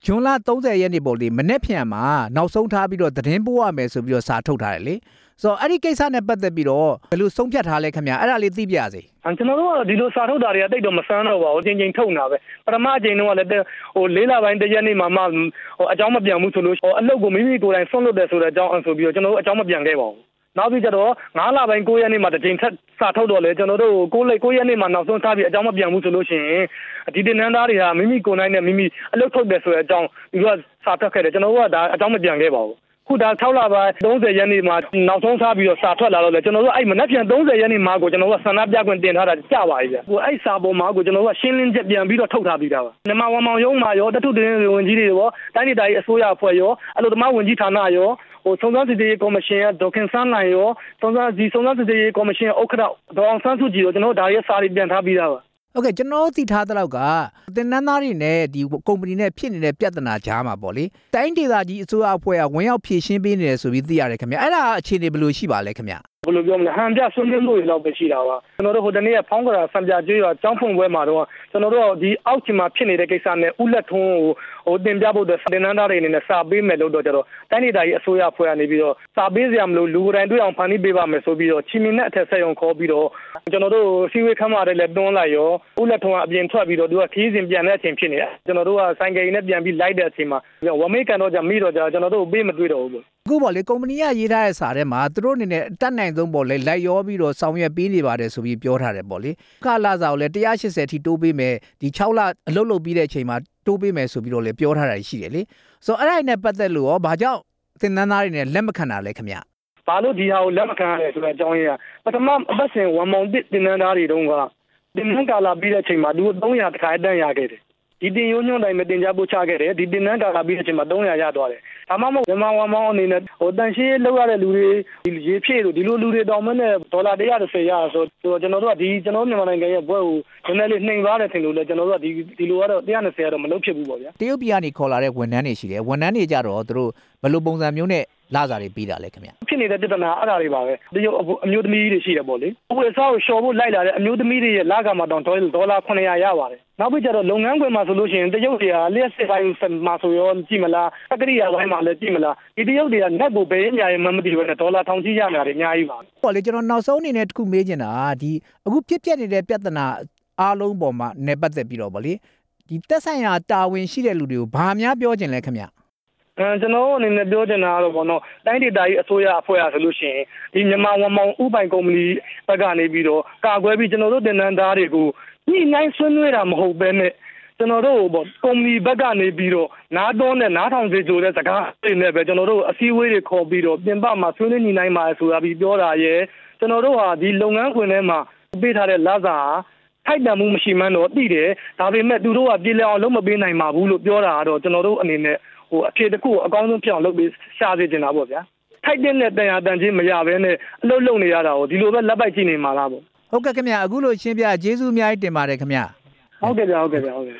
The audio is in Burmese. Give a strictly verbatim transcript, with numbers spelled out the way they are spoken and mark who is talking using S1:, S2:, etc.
S1: ဂျွန်လthirtyရက်နေ့ပေါ့လေမနေ့ပြန်မှာနောက်ဆုံးထားပြီးတော့သတင်းပို့ရမယ်ဆိုပြီးတော့စာထုတ်ထားတယ်လေဆိုတော့အဲ့ဒီကိစ္စနဲ့ပတ်သက်ပြီးတော့ဘယ်လိုဆုံးဖြတ်ထားလဲခင်ဗျာအဲ့ဒါလေးသိပြရစေ
S2: ကျွန်တော်တို့ကဒီလိုစာထုတ်တာတွေကတိတ်တော့မဆန်းတော့ပါဘူးချင်းချင်းထုတ်နေတာပဲပထမအချိန်တုန်းကလည်းဟိုလေးလပိုင်းတစ်ရက်နေ့မှမှဟိုအကြောင်းမပြန်ဘူးဆိုလို့အလုပ်ကိုမိမိကိုယ်တိုင်ဆွန့်လွတ်တယ်ဆိုတဲ့အကြောင်းဆိုပြီးတော့ကျွန်တော်တို့အကြောင်းမပြန်ခဲ့ပါဘူးနောက်ပြီးကြတော့nineလပိုင်းnineရက်နေ့မှာတစ်ချိန်ထပ်စာထုတ်တော့လေကျွန်တော်တို့ကို9ရက်နေ့မှာနောက်ဆုံးထားပြီးအကြောင်းမပြန်ဘူးဆိုလို့ရှိရင်ဒီတင်နန်းသားတွေကမိမိကိုယ်နိုင်နဲ့မိမိအလုပ်ထုတ်တယ်ဆိုတဲ့အကြောင်းဒီကစာထွက်ခဲ့တယ်ကျွန်တော်တို့ကဒါအကြောင်းမပြန်ခဲ့ပါဘူးခုဒါsixလပိုင်းthirtyရက်နေ့မှာနောက်ဆုံးထားပြီးတော့စာထွက်လာတော့လေကျွန်တော်တို့အဲ့မနက်ဖြန်thirtyရက်နေ့မှာကိုကျွန်တော်တို့ကဆန္ဒပြခွင့်တင်ထားတာကြပါပြီဗျဟိုအဲ့စာပေါ်မှာကိုကျွန်တော်တို့ကရှင်းလင်းချက်ပြန်ပြီးတော့ထုတ်ထားပြီးတာပါမြန်မာဝန်မောင်ရုံးမှာရောတထုတင်ဝင်ကြီးတွေရောတိုင်းဒေသကြီးအစိုးရအဖွဲ့ရောအလို့သမားဝင်ကြီးဌာနရောဟိုစုံစမ်းစစ်ဆေးရေးကော်မရှင်ကဒေါက်ခင်ဆန်းနိုင်ရောစုံစမ်းဒီစုံစမ်းစစ်ဆေးရေးကော်မရှင်ဥက္ကဋ္ဌဒေါအောင်ဆန်းစုကြည်ရောကျွန်တော်တို့ဒါရဲ့စာတွေပြန်ထားပြီးသားပါ
S1: ဟုတ်ကဲ့ကျွန်တော်သိထားတဲ့လောက်ကတင်နန်းသားတွေနဲ့ဒီကုမ္ပဏီနဲ့ဖြစ်နေတဲ့ပြဿနာကြားမှာပေါ့လေတိုင်းဒေသကြီးအစိုးရအဖွဲ့ကဝင်ရောက်ဖြည့်ရှင်းပေးနေတယ်ဆိုပြီးသိရတယ်ခင်ဗျအဲ့ဒါအခြေအနေဘယ်လိုရှိပါလဲခင်ဗျ
S2: ဘယ်လိုပြောမလဲဟန်ပြဆွေးနွေးမှုတွေလောက်ပဲရှိတာပါကျွန်တော်တို့ဟိုတနေ့ကဖောင်းကြတာစံပြကျွေးရွာကျောင်းဖွင့်ပွဲမှာတော့ကျွန်တော်တို့ဒီအောက်ချင်မှာဖြစ်နေတဲ့ကိစ္စနဲ့ဥလက်ထွန်းကိုဟိုတင်ပြဖို့တဲ့တင်နန်းသားတွေအနေနဲ့စာပေးမယ်လို့တော့ကျတော့တိုင်းဒေသကြီးအစိုးရအဖွဲ့ကနေပြီးတော့စာပေးစရာမလိုလူကိုယ်တိုင်တွေ့အောင်ဖန်တီးပေးပါမယ်ဆိုပြီးတော့ချီမီနဲ့အထက်ဆက်ရုံခေါ်ပြီးတော့ကျွန်တော်တို့စီဝေးခမ်းမှာလည်းတွန်းလိုက်ရောဥလက်ထွန်းကအပြင်ထွက်ပြီးတော့သူကခီးစဉ်ပြန်တဲ့အချိန်ဖြစ်နေတယ်ကျွန်တော်တို့ကဆိုင်ကယ်နဲ့ပြန်ပြီးလိုက်တဲ့အချိန်မှာဝမေးကန်တော့ကြမိတော့ကြကျွန်တော်တို့ပေးမတွေ့တော့ဘူး
S1: အခုပေါ့လေကုမ္ပဏီကရေးထားတဲ့စာထဲမှာသူတို့အနေနဲ့တတ်နိုင်ဆုံးပေါ့လေလိုက်ရောပြီးတော့ဆောင်ရွက်ပေးနေပါတယ်ဆိုပြီးပြောထားတယ်ပေါ့လေခလာစာကိုလည်းone eightyထိတိုးပေးမယ်ဒီsixလအလုပ်လုပ်ပြီးတဲ့အချိန်မှာတိုးပေးမယ်ဆိုပြီးတော့လည်းပြောထားတာရှိတယ်လေဆိုတော့အဲ့ဒါနဲ့ပတ်သက်လို့ရောဘာကြောင့်တင်နန်းသားတွေနဲ့လက်မခံတာလဲခင်ဗျ
S2: ဘာလို့ဒီဟာကိုလက်မခံရလဲဆိုတော့အကြောင်းရင်းကပထမအပတ်စဉ်oneမောင်တစ်တင်နန်းသားတွေတုန်းကတင်နန်းကာလာပြီးတဲ့အချိန်မှာသူthree hundredတခါအတန်းရခဲ့တယ်ဒီတင်ရိုးညွှန်းတိုင်းမတင်ကြပို့ချခဲ့တယ်ဒီတင်နန်းကာလာပြီးတဲ့အချိန်မှာthree hundredရသွားတယ်ဒါမှမဟုတ်မြန်မာဝန်မောင်အနေနဲ့ဟိုတန်ရှင်းလောက်ရတဲ့လူတွေဒီရေဖြည့်လို့ဒီလိုလူတွေတောင်းမနဲ့ဒေါ်လာone hundred thirtyရဆိုတော့ကျွန်တော်တို့ကဒီကျွန်တော်မြန်မာနိုင်ငံရဲ့ဘွဲကိုနည်းနည်းလေးနှိမ်သွားတယ်ထင်လို့လဲကျွန်တော်တို့ကဒီဒီလိုကတော့one hundred thirtyကတော့မလုပ်ဖြစ်ဘူးပေါ့ဗျာ
S1: တရုတ်ပြည်ကနေခေါ်လာတဲ့ဝန်ထမ်းတွေရှိတယ်ဝန်ထမ်းတွေကြတော့သူတို့ဘယ်လိုပုံစံမျိုးနဲ့လာစာတွေပေးတာလဲခင်ဗျ
S2: ဖြစ်နေတဲ့ပြဿနာအဲ့ဒါတွေပါပဲတရုတ်အမျိုးသမီးတွေရှိတယ်ပေါ့လေဟိုအစားကိုရှော်ဖို့လိုက်လာတဲ့အမျိုးသမီးတွေရဲ့လာကမှာတောင်ဒေါ်လာseven hundredရပါတယ်နောက်ပြီးကြတော့လုပ်ငန်းခွင်မှာဆိုလို့ရှိရင်တရုတ်တွေကလျှက်စစ်ပိုင်းမှာဆိုရောကြည့်မလားတက္ကရာပိုင်းမှာလည်းကြည့်မလားဒီတရုတ်တွေကနက်ကိုဘယ်အညာရင်မှမသိဘူးနဲ့ဒေါ်လာထောင်ချီရနေတာတွေအများကြီးပါ
S1: ပေါ့လေကျွန်တော်နောက်ဆုံးအနေနဲ့တစ်ခုမေးချင်တာဒီအခုဖြစ်ပျက်နေတဲ့ပြဿနာအားလုံးပေါ်မှာနေပတ်သက်ပြီးတော့ဗောလေဒီတက်ဆိုင်ရာတာဝန်ရှိတဲ့လူတွေကိုဘာများပြောချင်လဲခင်ဗျ
S2: အဲကျွန်တော်အနေနဲ့ပြောချင်တာကတော့ဘောနော်တိုင်းဒေသကြီးအစိုးရအဖွဲ့အစည်းဆိုလို့ရှိရင်ဒီမြန်မာဝန်မောင်ဥပိုင်ကုမ္ပဏီဘက်ကနေပြီးတော့ကာကွယ်ပြီးကျွန်တော်တို့တင်နန်းသားတွေကိုညှိနှိုင်းဆွေးနွေးတာမဟုတ်ဘဲနဲ့ကျွန်တော်တို့ဘောကုမ္ပဏီဘက်ကနေပြီးတော့နားတော်နဲ့နားထောင်စေကြတဲ့စကားတွေနဲ့ပဲကျွန်တော်တို့အစည်းအဝေးတွေခေါ်ပြီးတော့ပြင်ပမှာဆွေးနွေးညှိနှိုင်းပါဆိုတာပြီးပြောတာရဲ့ကျွန်တော်တို့ဟာဒီလုပ်ငန်းခွင်ထဲမှာပေးထားတဲ့လစာထိုက်တန်မှုမရှိမှန်းတော့သိတယ်ဒါပေမဲ့သူတို့ကပြည်လည်အောင်လုပ်မပေးနိုင်ပါဘူးလို့ပြောတာကတော့ကျွန်တော်တို့အနေနဲ့ဟိုအဖြစ်တစ်ခုအကောင်းဆုံးဖြစ်အောင်လုပ်ပြီးရှာစေချင်တာပေါ့ဗျာထိုက်တဲ့နဲ့တန်ရာတန်ချင်းမရဘဲနဲ့အလုပ်လုပ်နေရတာကိုဒီလိုပဲလက်ပိုက်ကြည့်နေမှာလားပေါ့
S1: ဟုတ်ကဲ့ခင်ဗျအခုလိုရှင်းပြကျေးဇူးအများကြီးတင်ပါတယ်ခင်ဗျ
S2: ဟုတ်ကဲ့ဗျဟုတ်ကဲ့ဗျဟုတ်ကဲ့